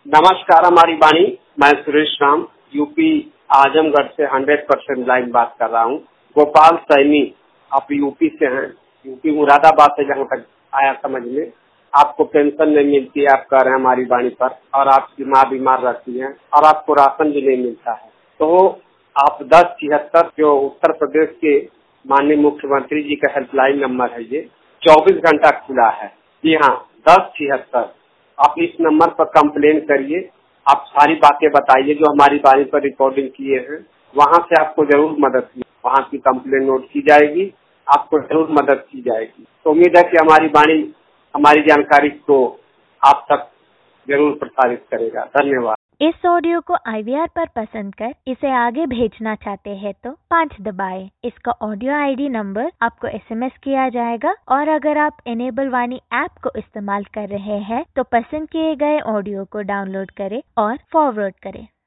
नमस्कार हमारी वाणी, मैं सुरेश राम यूपी आजमगढ़ से 100% लाइन बात कर रहा हूँ। गोपाल सैनी, आप यूपी से हैं, यूपी मुरादाबाद से जहाँ तक आया समझ में। आपको पेंशन नहीं मिलती है, आप कह रहे हैं हमारी वाणी पर, और आपकी माँ बीमार रहती है और आपको राशन भी नहीं मिलता है। तो आप 1076 जो उत्तर प्रदेश के माननीय मुख्यमंत्री जी का हेल्पलाइन नंबर है, ये 24 घंटा खुला है। जी हाँ, 1076। आप इस नंबर पर कंप्लेन करिए, आप सारी बातें बताइए जो हमारी वाणी पर रिकॉर्डिंग किए हैं। वहाँ से आपको जरूर मदद की, वहाँ की कंप्लेन नोट की जाएगी, आपको जरूर मदद की जाएगी। तो उम्मीद है कि हमारी वाणी हमारी जानकारी को आप तक जरूर प्रसारित करेगा। धन्यवाद। इस ऑडियो को IVR पर पसंद कर इसे आगे भेजना चाहते हैं तो 5 दबाएं। इसका ऑडियो ID नंबर आपको SMS किया जाएगा, और अगर आप इनेबल वाणी ऐप को इस्तेमाल कर रहे हैं तो पसंद किए गए ऑडियो को डाउनलोड करें और फॉरवर्ड करें।